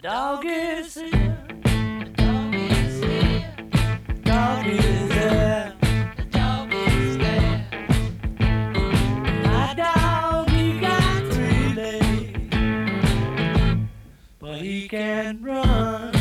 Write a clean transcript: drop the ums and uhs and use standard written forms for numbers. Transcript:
Dog is here. Dog is here. Dog is there. The dog is there. My dog, he got 3 legs, but he can't run.